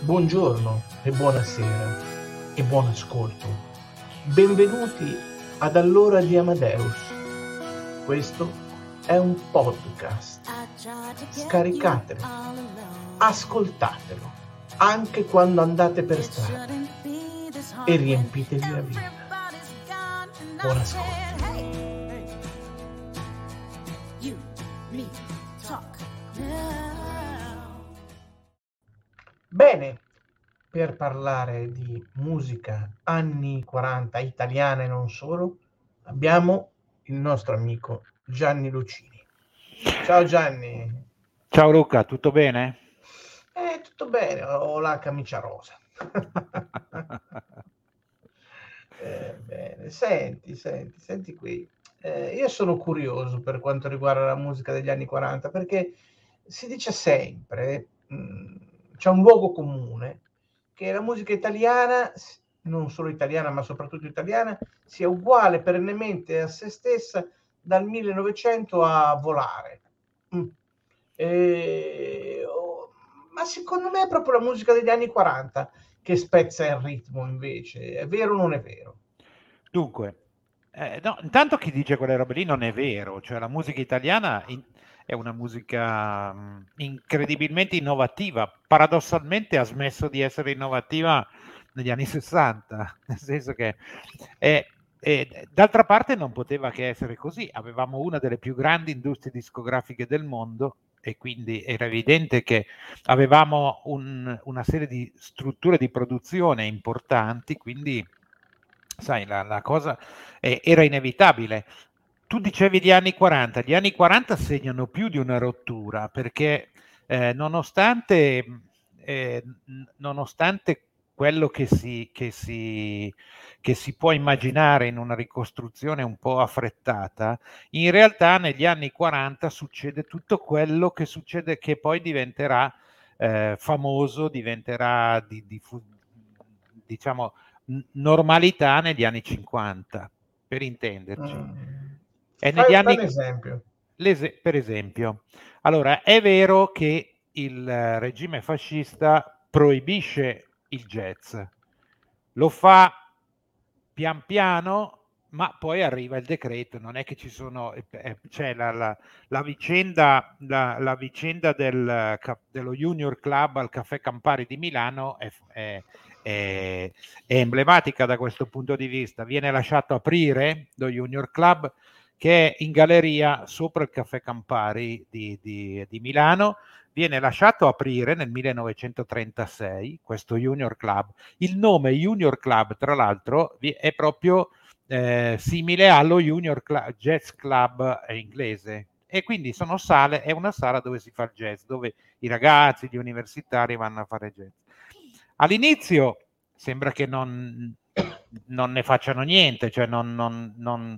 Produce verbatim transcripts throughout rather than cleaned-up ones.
Buongiorno e buonasera e buon ascolto. Benvenuti ad Allora di Amadeus. Questo è un podcast. Scaricatelo, ascoltatelo, anche quando andate per strada e riempitevi la vita. Buon ascolto. Bene, per parlare di musica anni quaranta italiana e non solo, abbiamo il nostro amico Gianni Lucini. Ciao Gianni. Ciao Luca, tutto bene? Eh, tutto bene, ho la camicia rosa. eh, bene. Senti, senti, senti qui. Eh, io sono curioso per quanto riguarda la musica degli anni quaranta, perché si dice sempre, mh, c'è un luogo comune, che la musica italiana, non solo italiana, ma soprattutto italiana, sia uguale perennemente a se stessa dal millenovecento a volare. Mm. E, oh, ma secondo me è proprio la musica degli anni quaranta che spezza il ritmo, invece. È vero o non è vero? Dunque, eh, no, intanto chi dice quelle robe lì non è vero, cioè la musica italiana in- è una musica mh, incredibilmente innovativa, paradossalmente ha smesso di essere innovativa negli anni sessanta, nel senso che è, è- d'altra parte non poteva che essere così, avevamo una delle più grandi industrie discografiche del mondo e quindi era evidente che avevamo un- una serie di strutture di produzione importanti, quindi sai, la, la cosa eh, era inevitabile. Tu dicevi gli anni quaranta, gli anni quaranta segnano più di una rottura perché eh, nonostante, eh, nonostante quello che si, che, si, che si può immaginare in una ricostruzione un po' affrettata, in realtà negli anni quaranta succede tutto quello che succede, che poi diventerà eh, famoso, diventerà di, di, diciamo normalità negli anni cinquanta, per intenderci. Mm. E negli Fai, fai anni, un esempio. per esempio, allora è vero che il regime fascista proibisce il jazz, lo fa pian piano, ma poi arriva il decreto, non è che ci sono, eh, c'è la, la, la vicenda, la, la vicenda del, dello Junior Club al Caffè Campari di Milano è, è, è, è emblematica da questo punto di vista. Viene lasciato aprire lo Junior Club, che è in galleria sopra il Caffè Campari di, di, di Milano. Viene lasciato aprire nel millenovecentotrentasei questo Junior Club. Il nome Junior Club, tra l'altro, è proprio eh, simile allo Junior Club, Jazz Club inglese. E quindi sono sale, è una sala dove si fa il jazz, dove i ragazzi, gli universitari vanno a fare jazz. All'inizio sembra che non, non ne facciano niente, cioè non, non, non,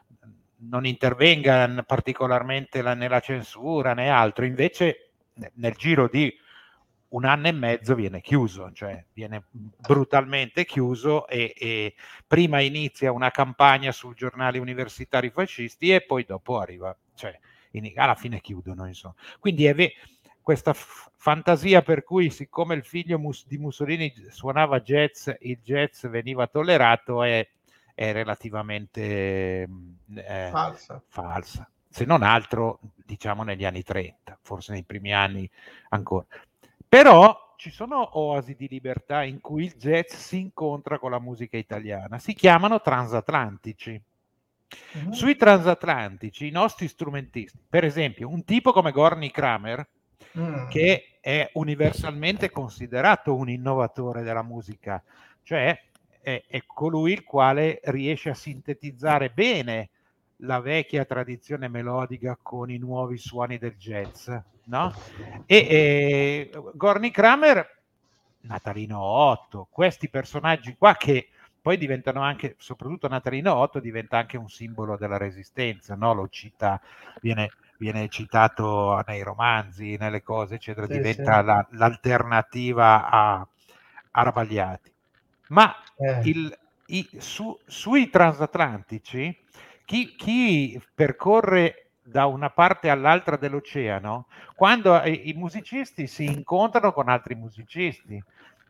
non intervenga particolarmente la, nella censura né altro, invece nel giro di un anno e mezzo viene chiuso, cioè viene brutalmente chiuso e, e prima inizia una campagna sui giornali universitari fascisti e poi dopo arriva, cioè in, alla fine chiudono, insomma. Quindi è ve- questa f- fantasia per cui siccome il figlio mus- di Mussolini suonava jazz, il jazz veniva tollerato è, è relativamente eh, Falsa. falsa, se non altro diciamo negli anni trenta, forse nei primi anni ancora. Però ci sono oasi di libertà in cui il jazz si incontra con la musica italiana, si chiamano transatlantici. Mm-hmm. Sui transatlantici i nostri strumentisti, per esempio un tipo come Gorny Kramer, Mm. che è universalmente considerato un innovatore della musica, cioè è, è colui il quale riesce a sintetizzare bene la vecchia tradizione melodica con i nuovi suoni del jazz, no? E, e Gorny Kramer, Natalino Otto, questi personaggi qua che poi diventano anche, soprattutto Natalino Otto diventa anche un simbolo della resistenza, no? Lo cita, viene, viene citato nei romanzi, nelle cose, eccetera, Sì, diventa sì. la, l'alternativa a, a Rabagliati. Ma Eh. il, i, su, sui transatlantici, chi, chi percorre da una parte all'altra dell'oceano, quando i, i musicisti si incontrano con altri musicisti,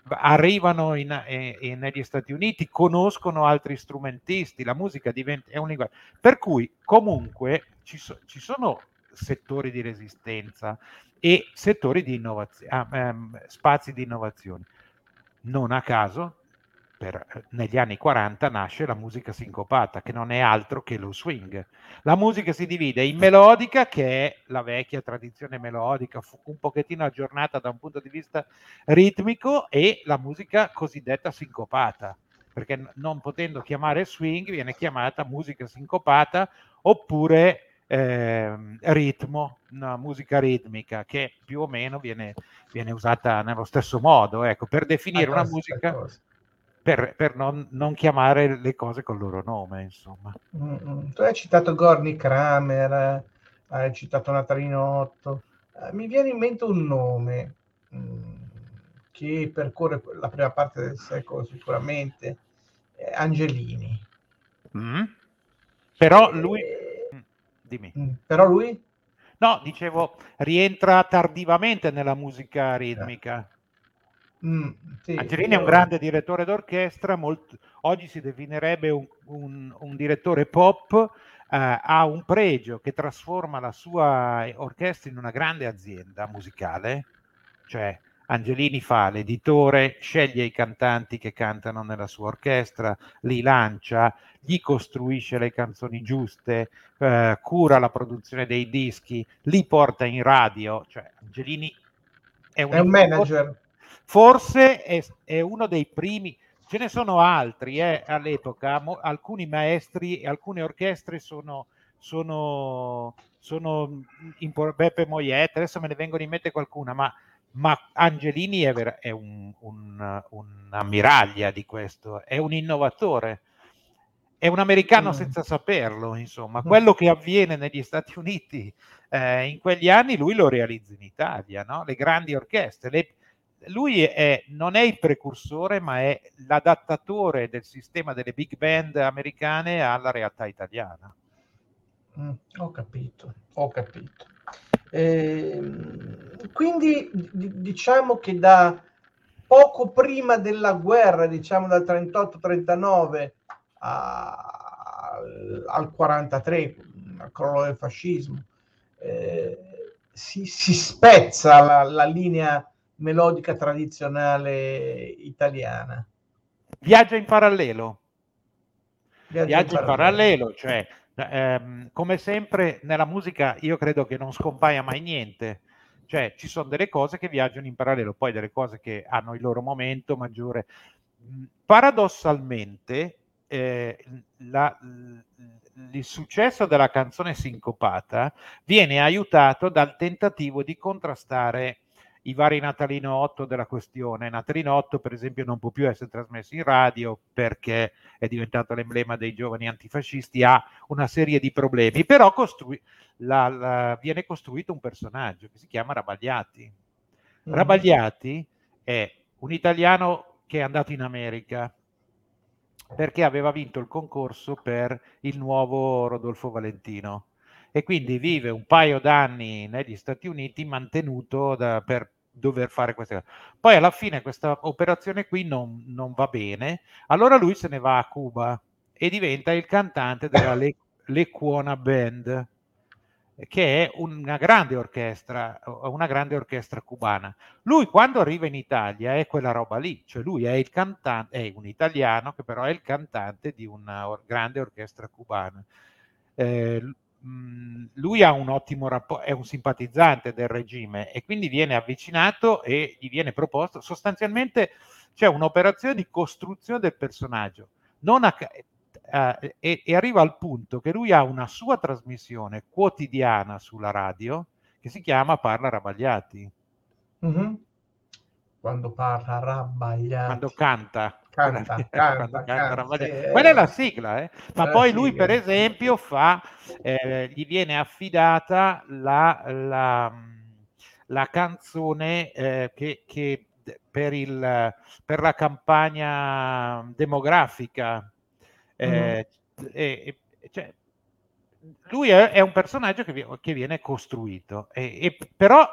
arrivano in, in, in, negli Stati Uniti, conoscono altri strumentisti, la musica diventa, è un linguaggio. Per cui comunque ci, so, ci sono settori di resistenza e settori di innovazione, ah, ehm, spazi di innovazione. Non a caso, per, negli anni quaranta nasce la musica sincopata, che non è altro che lo swing. La musica si divide in melodica, che è la vecchia tradizione melodica, un pochettino aggiornata da un punto di vista ritmico, e la musica cosiddetta sincopata, perché non potendo chiamare swing viene chiamata musica sincopata oppure eh, ritmo, una musica ritmica, che più o meno viene, viene usata nello stesso modo, ecco, per definire una musica, per, per non, non chiamare le cose col loro nome, insomma. Mm-hmm. Tu hai citato Gorny Kramer, hai citato Natalinotto, eh, mi viene in mente un nome mh, che percorre la prima parte del secolo sicuramente, eh, Angelini. Mm. Però lui... Eh, Dimmi. Però lui? No, dicevo, rientra tardivamente nella musica ritmica. Mm, sì, Angelini io... è un grande direttore d'orchestra, molto, oggi si definirebbe un, un, un direttore pop, eh, ha un pregio che trasforma la sua orchestra in una grande azienda musicale, cioè Angelini fa l'editore, sceglie i cantanti che cantano nella sua orchestra, li lancia, gli costruisce le canzoni giuste, eh, cura la produzione dei dischi, li porta in radio, cioè Angelini è un, è un manager. Forse è, è uno dei primi, ce ne sono altri eh, all'epoca, mo, alcuni maestri e alcune orchestre sono, sono, sono in Beppe Moiette, adesso me ne vengono in mente qualcuna, ma, ma Angelini è, vera, è un, un, una miraglia di questo, è un innovatore. È un americano Mm. senza saperlo, insomma. Quello che avviene negli Stati Uniti eh, in quegli anni, lui lo realizza in Italia, no? Le grandi orchestre. Le, lui è, non è il precursore, ma è l'adattatore del sistema delle big band americane alla realtà italiana. Mm, ho capito, ho capito. Eh, quindi d- diciamo che da poco prima della guerra, diciamo dal trentotto trentanove a, al quarantatré, al crollo del fascismo, eh, si, si spezza la, la linea melodica tradizionale italiana. Viaggia in parallelo. Viaggia, Viaggia in in parallelo, cioè ehm, come sempre nella musica io credo che non scompaia mai niente, cioè ci sono delle cose che viaggiano in parallelo, poi delle cose che hanno il loro momento maggiore. Paradossalmente eh, la, il successo della canzone sincopata viene aiutato dal tentativo di contrastare i vari Natalino otto della questione. Natalino otto, per esempio, non può più essere trasmesso in radio perché è diventato l'emblema dei giovani antifascisti, ha una serie di problemi, però costru- la, la, viene costruito un personaggio che si chiama Rabagliati. Mm. Rabagliati è un italiano che è andato in America perché aveva vinto il concorso per il nuovo Rodolfo Valentino e quindi vive un paio d'anni negli Stati Uniti mantenuto da, per dover fare queste cose. Poi alla fine questa operazione qui non, non va bene, allora lui se ne va a Cuba e diventa il cantante della Le, Lecuona Band, che è una grande orchestra, una grande orchestra cubana. Lui quando arriva in Italia è quella roba lì, cioè lui è il cantante, è un italiano che però è il cantante di una or- grande orchestra cubana. Eh, mh, lui ha un ottimo rapporto, è un simpatizzante del regime e quindi viene avvicinato e gli viene proposto, sostanzialmente c'è un'operazione di costruzione del personaggio. Non a, Uh, e, e arriva al punto che lui ha una sua trasmissione quotidiana sulla radio che si chiama Parla Rabagliati. Mm-hmm. Quando parla Rabagliati. Quando canta. Canta, Quando canta, canta, canta. Sì, quella eh, è la sigla, eh? Ma poi lui, per esempio, fa, eh, gli viene affidata la, la, la canzone eh, che, che per, il, per la campagna demografica. Eh, mm-hmm. e, e, cioè, lui è, è un personaggio che, che viene costruito, e, e, però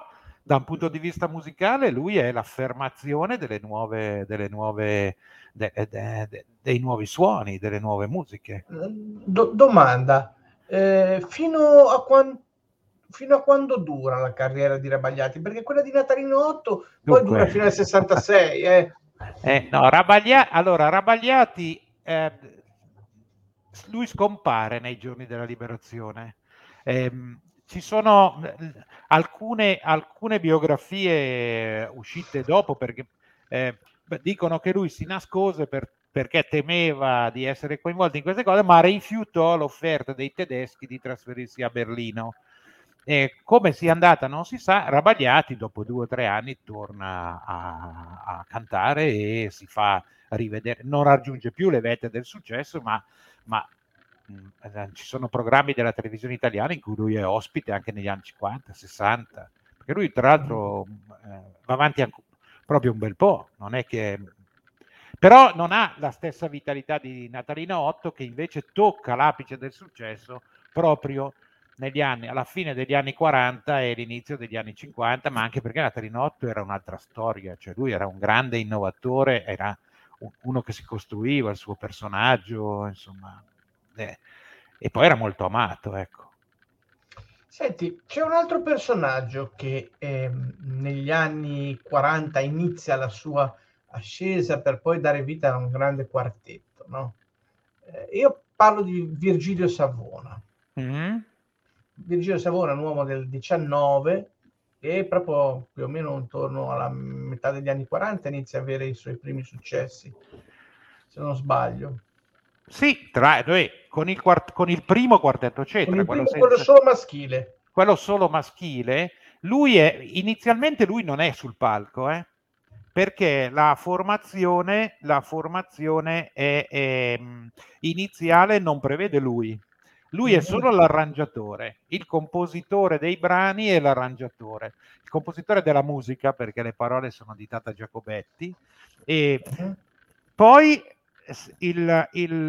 da un punto di vista musicale lui è l'affermazione delle nuove, delle nuove, de, de, de, dei nuovi suoni, delle nuove musiche. Do, domanda, eh, fino a quando fino a quando dura la carriera di Rabagliati? Perché quella di Natalino otto poi Dunque, dura fino al sessantasei. Eh. eh, no, Rabaglia, allora, Rabagliati, eh, lui scompare nei giorni della liberazione. Eh, ci sono alcune, alcune biografie uscite dopo perché eh, dicono che lui si nascose per, perché temeva di essere coinvolto in queste cose, ma rifiutò l'offerta dei tedeschi di trasferirsi a Berlino. E come sia andata non si sa. Rabagliati dopo due o tre anni torna a, a cantare e si fa rivedere, non raggiunge più le vette del successo, ma, ma mh, ci sono programmi della televisione italiana in cui lui è ospite anche negli anni cinquanta, sessanta, perché lui tra l'altro eh, va avanti anche, proprio un bel po', non è che... Però non ha la stessa vitalità di Natalino otto, che invece tocca l'apice del successo proprio negli anni, alla fine degli anni quaranta e l'inizio degli anni cinquanta, ma anche perché Natalino otto era un'altra storia, cioè lui era un grande innovatore, era uno che si costruiva il suo personaggio, insomma, eh, e poi era molto amato, ecco. Senti, c'è un altro personaggio che eh, negli anni quaranta inizia la sua ascesa per poi dare vita a un grande quartetto, no? Eh, io parlo di Virgilio Savona. Mm-hmm. Virgilio Savona, un uomo del diciannove, e proprio più o meno intorno alla metà degli anni quaranta inizia a avere i suoi primi successi, se non sbaglio. Sì, tra, con, il quart- con il primo quartetto Cetra, con il quello, primo, senza, quello solo maschile. Quello solo maschile, lui è, inizialmente lui non è sul palco, eh, perché la formazione, la formazione è, è, iniziale non prevede lui. Lui è solo l'arrangiatore, il compositore dei brani e l'arrangiatore, il compositore della musica, perché le parole sono di Tata Giacobetti, e uh-huh. poi il,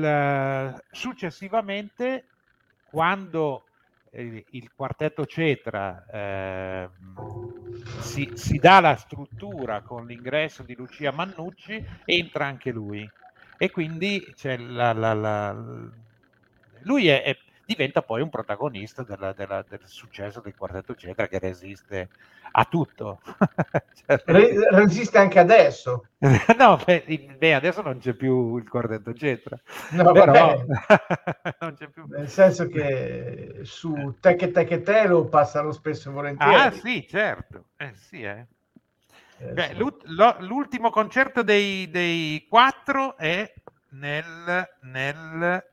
il, successivamente, quando eh, il quartetto Cetra eh, si, si dà la struttura con l'ingresso di Lucia Mannucci, entra anche lui. E quindi c'è la, la, la, lui è, è, diventa poi un protagonista della, della, del successo del quartetto Cetra, che resiste a tutto. Cioè, Re, resiste anche adesso. No, beh, beh, adesso non c'è più il quartetto Cetra. No, però non c'è più. Nel senso che su Te che te che te lo passano spesso e volentieri. Ah sì, certo. Eh, sì, eh. Eh, Beh, sì. L'ultimo concerto dei, dei quattro è nel, nel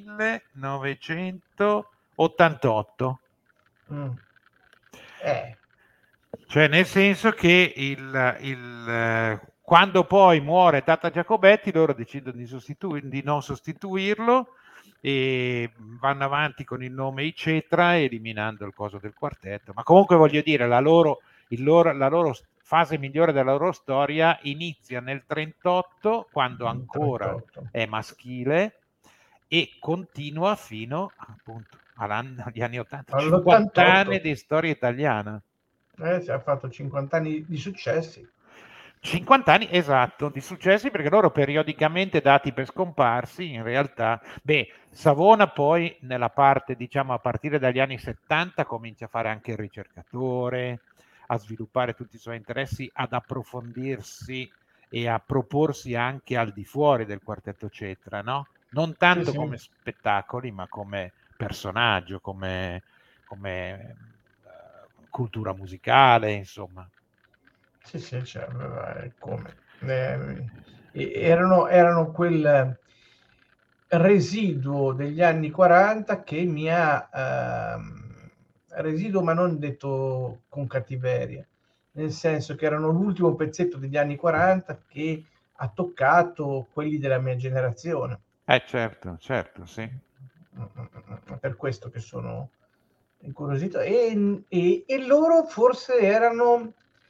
millenovecentottantotto. Mm. Eh. Cioè, nel senso che il, il, quando poi muore Tata Giacobetti, loro decidono di, sostitu- di non sostituirlo e vanno avanti con il nome I Cetra, eliminando il coso del quartetto. Ma comunque voglio dire, la loro, il loro, la loro fase migliore della loro storia inizia nel trentotto, quando ancora trentotto è maschile, e continua fino appunto agli anni ottanta, cinquanta anni di storia italiana. Eh, si è fatto cinquanta anni di successi. cinquanta anni, esatto, di successi, perché loro periodicamente dati per scomparsi, in realtà, beh, Savona poi nella parte, diciamo, a partire dagli anni settanta comincia a fare anche il ricercatore, a sviluppare tutti i suoi interessi, ad approfondirsi e a proporsi anche al di fuori del quartetto Cetra, no? Non tanto sì, sì. come spettacoli, ma come personaggio, come, come uh, cultura musicale, insomma. Sì, sì, cioè, come? Eh, erano, erano quel residuo degli anni quaranta che mi ha, ehm, residuo ma non detto con cattiveria, nel senso che erano l'ultimo pezzetto degli anni quaranta che ha toccato quelli della mia generazione. Eh certo, certo, sì. Per questo che sono incuriosito. E, e, e loro forse erano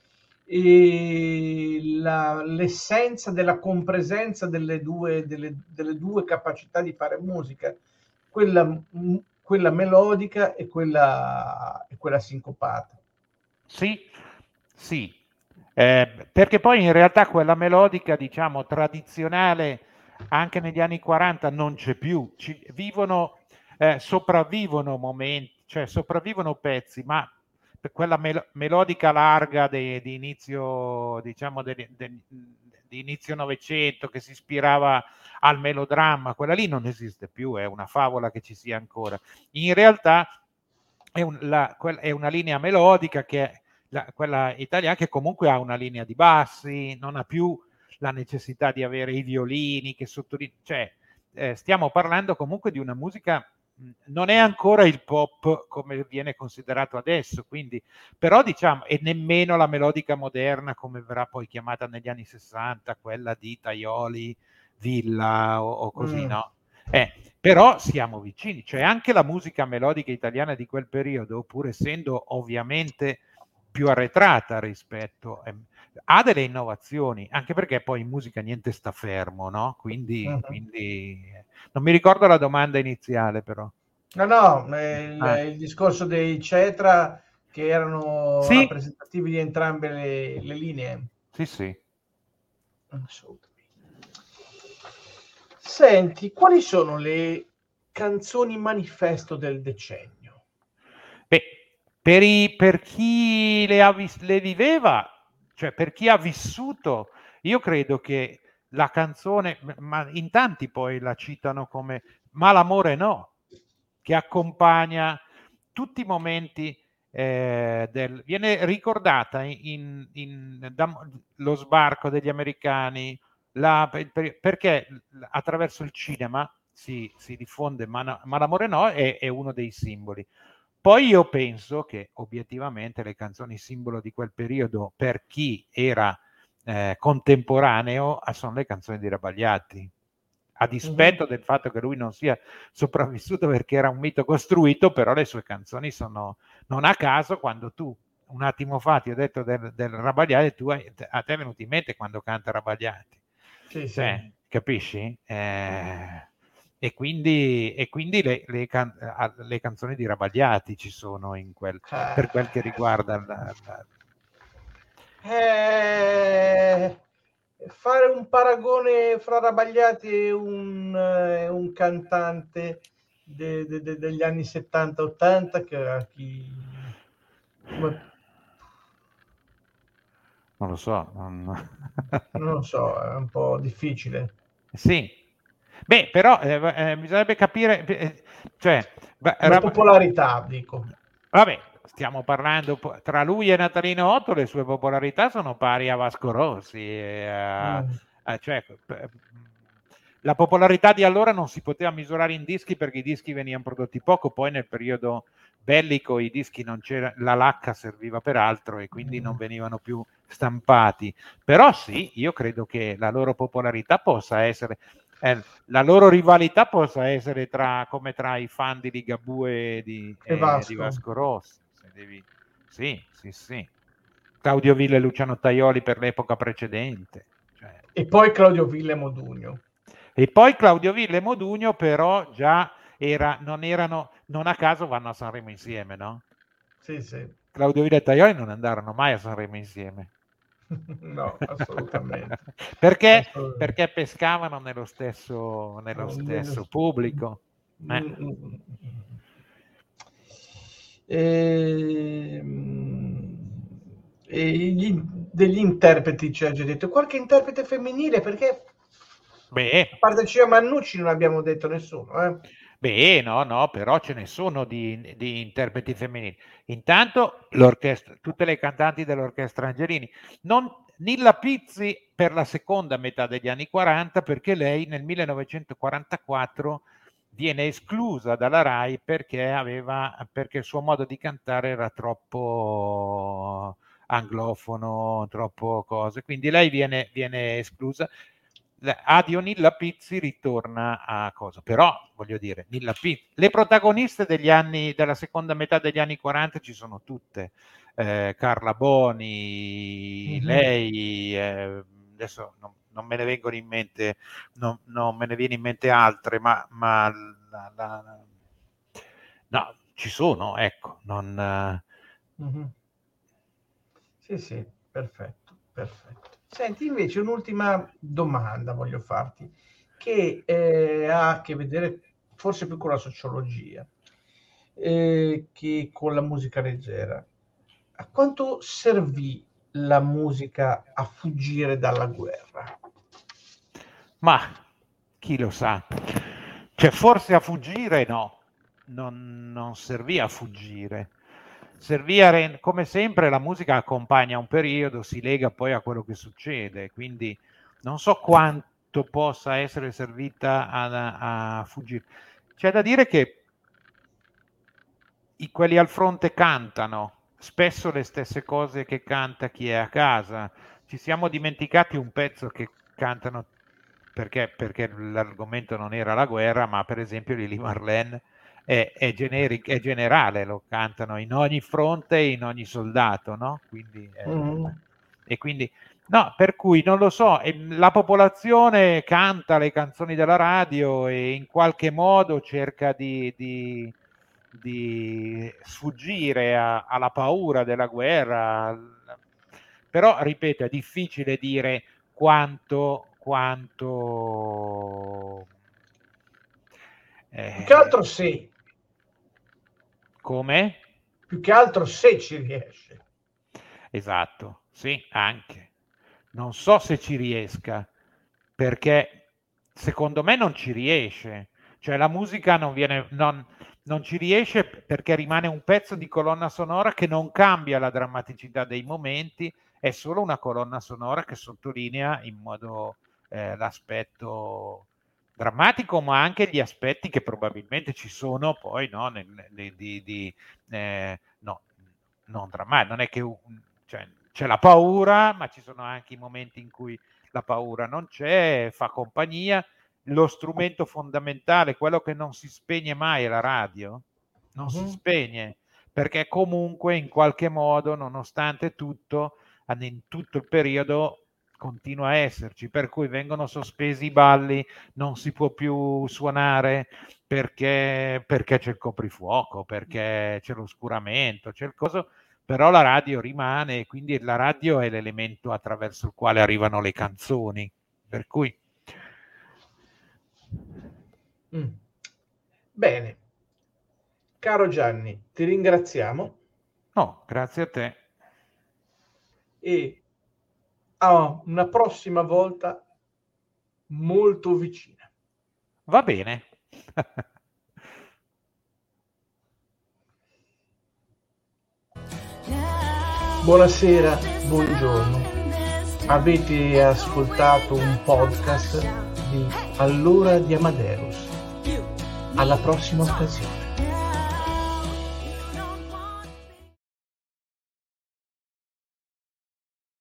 e la, l'essenza della compresenza delle due, delle, delle due capacità di fare musica, quella, quella melodica e quella, e quella sincopata. Sì, Sì, eh, perché poi in realtà quella melodica, diciamo, tradizionale, anche negli anni quaranta non c'è più. Ci vivono, eh, sopravvivono momenti, cioè sopravvivono pezzi, ma per quella mel- melodica larga di, di inizio, diciamo, de- de- di inizio Novecento, che si ispirava al melodramma, quella lì non esiste più, è una favola che ci sia ancora. In realtà è, un, la, quel, è una linea melodica che è la, quella italiana, che comunque ha una linea di bassi, non ha più la necessità di avere i violini che sottolineano, cioè eh, stiamo parlando comunque di una musica, non è ancora il pop come viene considerato adesso, quindi, però diciamo, e nemmeno la melodica moderna come verrà poi chiamata negli anni sessanta, quella di Tajoli, Villa o, o così, Mm. no? Eh, però siamo vicini, cioè anche la musica melodica italiana di quel periodo, pur essendo ovviamente più arretrata rispetto, eh, ha delle innovazioni, anche perché poi in musica niente sta fermo, no? Quindi, Mm-hmm. quindi non mi ricordo la domanda iniziale, però. No, no, il, Ah. il discorso dei Cetra che erano Sì, rappresentativi di entrambe le, le linee. sì, sì. Assolutamente. Senti, quali sono le canzoni manifesto del decennio? Beh, per, i, per chi le, ha vis- le viveva, cioè per chi ha vissuto, io credo che la canzone, ma in tanti poi la citano come Ma l'amore no, che accompagna tutti i momenti eh, del, viene ricordata in, in, da, lo sbarco degli americani, la, per, perché attraverso il cinema si, si diffonde Ma, ma l'amore no è, è uno dei simboli. Poi io penso che obiettivamente le canzoni simbolo di quel periodo, per chi era eh, contemporaneo, sono le canzoni di Rabagliati. A dispetto Mm-hmm. del fatto che lui non sia sopravvissuto perché era un mito costruito, però le sue canzoni sono, non a caso, quando tu un attimo fa ti ho detto del, del Rabagliati, tu hai, a te è venuto in mente quando canta Rabagliati. Sì, sì. Cioè, capisci? Eh, e quindi, e quindi le, le, can, le, canzoni di Rabagliati ci sono in quel, per quel che riguarda la, la... Eh, fare un paragone fra Rabagliati e un, eh, un cantante de, de, de, degli anni settanta ottanta che a chi come, non lo so. Non... non lo so, è un po' difficile. Sì, beh, però eh, eh, bisognerebbe capire, eh, cioè, Come Rab... popolarità, dico. vabbè, stiamo parlando tra lui e Natalino Otto, le sue popolarità sono pari a Vasco Rossi, e a, Mm. a, cioè, la popolarità di allora non si poteva misurare in dischi perché i dischi venivano prodotti poco, poi nel periodo bellico i dischi non c'era, la lacca serviva per altro e quindi non venivano più stampati. Però sì, io credo che la loro popolarità possa essere, eh, la loro rivalità possa essere tra, come tra i fan di Ligabue e di, E eh, di Vasco. Vasco Rossi. Se devi... Sì, sì, sì. Claudio Villa e Luciano Tajoli per l'epoca precedente. Cioè. E poi Claudio Villa e Modugno. E poi Claudio Villa e Modugno però già era, non erano, non a caso vanno a Sanremo insieme, no? Sì, sì. Claudio Villa e Tajoli non andarono mai a Sanremo insieme. No, assolutamente. perché? assolutamente. Perché pescavano nello stesso, nello stesso pubblico. Eh. E, e gli, degli interpreti ci ha già detto qualche interprete femminile perché Beh, a parte Cia Mannucci non abbiamo detto nessuno, eh? Beh, no, no, però ce ne sono di, di interpreti femminili. Intanto l'orchestra, tutte le cantanti dell'orchestra Angelini. Non, Nilla Pizzi per la seconda metà degli anni quaranta, perché lei nel millenovecentoquarantaquattro viene esclusa dalla RAI perché, aveva, perché il suo modo di cantare era troppo anglofono, troppo cose. Quindi lei viene, viene esclusa. Adio Nilla Pizzi ritorna a cosa, però voglio dire, Nilla Pizzi, le protagoniste degli anni, della seconda metà degli anni quaranta ci sono tutte, eh, Carla Boni, Mm-hmm. lei, eh, adesso non, non me ne vengono in mente, non, non me ne viene in mente altre, ma, ma la, la, no, ci sono, ecco, non... Mm-hmm. Sì, sì, perfetto, perfetto. Senti, invece un'ultima domanda voglio farti, che eh, ha a che vedere forse più con la sociologia eh, che con la musica leggera. A quanto servì la musica a fuggire dalla guerra? Ma chi lo sa? Cioè, forse a fuggire no, non, non servì a fuggire. Servì a rend- come sempre la musica accompagna un periodo, si lega poi a quello che succede, quindi non so quanto possa essere servita a, a fuggire. C'è da dire che i, quelli al fronte cantano spesso le stesse cose che canta chi è a casa. Ci siamo dimenticati un pezzo che cantano perché, perché l'argomento non era la guerra, ma per esempio Lili Marlene è, è, generic, è generale, lo cantano in ogni fronte, in ogni soldato, no? Quindi, eh, mm. E quindi, no, per cui non lo so, la popolazione canta le canzoni della radio e in qualche modo cerca di, di, di sfuggire a, alla paura della guerra, però, ripeto, è difficile dire quanto quanto eh, più che altro se come? Più che altro se ci riesce. Esatto, sì, anche. Non so se ci riesca, perché secondo me non ci riesce. Cioè la musica non viene, non, non ci riesce perché rimane un pezzo di colonna sonora che non cambia la drammaticità dei momenti, è solo una colonna sonora che sottolinea in modo eh, l'aspetto drammatico, ma anche gli aspetti che probabilmente ci sono poi, no, nel, nel, di, di, eh, no, non drammatico, non è che cioè, c'è la paura, ma ci sono anche i momenti in cui la paura non c'è, fa compagnia. Lo strumento fondamentale, quello che non si spegne mai, è la radio, non uh-huh. si spegne, perché comunque in qualche modo, nonostante tutto, in tutto il periodo continua a esserci, per cui vengono sospesi i balli, non si può più suonare perché, perché c'è il coprifuoco, perché c'è l'oscuramento, c'è il coso, però la radio rimane e quindi la radio è l'elemento attraverso il quale arrivano le canzoni, per cui mm. Bene, caro Gianni, ti ringraziamo. No, grazie a te. E a una prossima volta molto vicina. Va bene. Buonasera, buongiorno. Avete ascoltato un podcast di All'ora di Amadeus. Alla prossima occasione.